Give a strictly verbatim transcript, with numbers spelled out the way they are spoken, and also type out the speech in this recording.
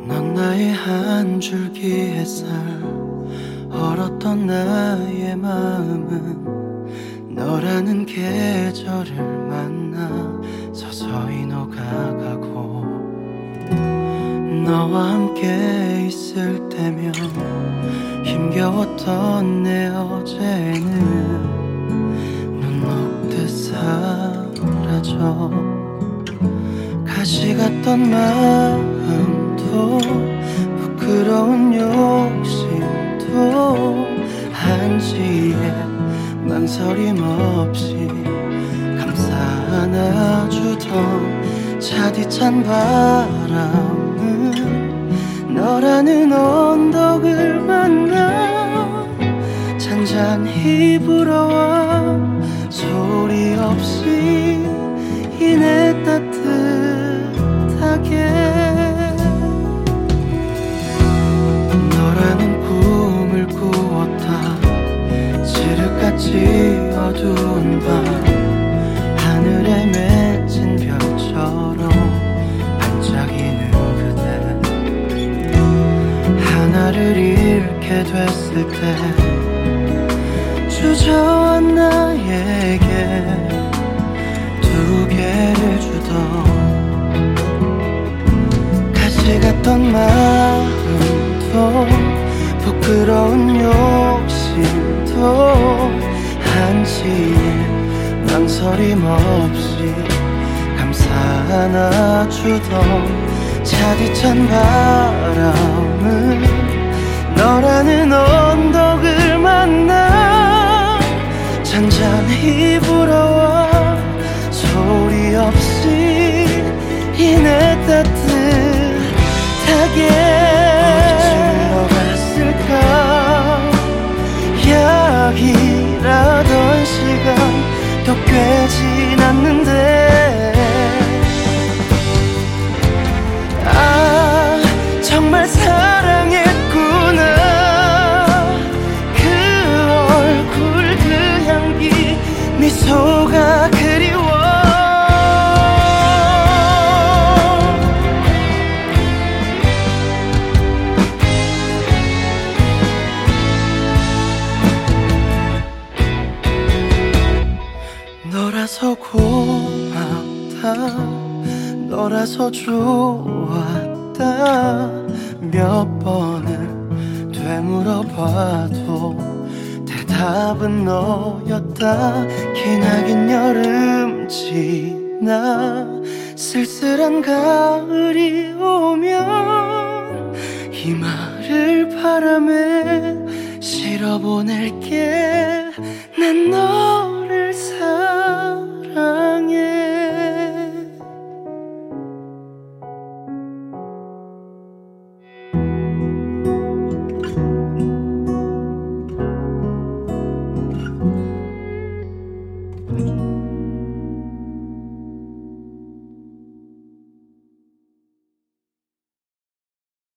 넌 나의 한 줄기 햇살, 얼었던 나의 마음은 너라는 계절을 만나 서서히 녹아가고, 너와 함께 있을 때면 힘겨웠던 내 어제는 눈 녹듯 사라져. 가시 같던 마음도 부끄러운 욕심도 한시에 망설임 없이 감싸 안아주던 차디찬 바람은 너라는 언덕을 만나 잔잔히 불어와 소리 없이 이내 따뜻하게. 너라는 꿈을 꾸었다. 지륵같이 어두운 밤 하늘에 맺힌 별처럼 반짝이는 그대. 하나를 잃게 됐을 때 주저한 나에게 두 개를 주던, 가시 같던 마음도 부끄러운 욕심도 한시에 망설임 없이 감싸 안아주던 차디찬 바람은 너라는 언덕을 만나 잔잔히 불어와 소리 없이 이내 따뜻하게. 어디쯤 갔을까. 약이라던 시간 또 꽤 지났는데, 아 정말 사랑했구나. 그 얼굴 그 향기 미소가 그리워. 너라서 고맙다. 너라서 좋았다. 몇 번을 되물어봐도 대답은 너였다. 기나긴 여름 지나 쓸쓸한 가을이 오면 이 말을 바람에 실어보낼게. 난 너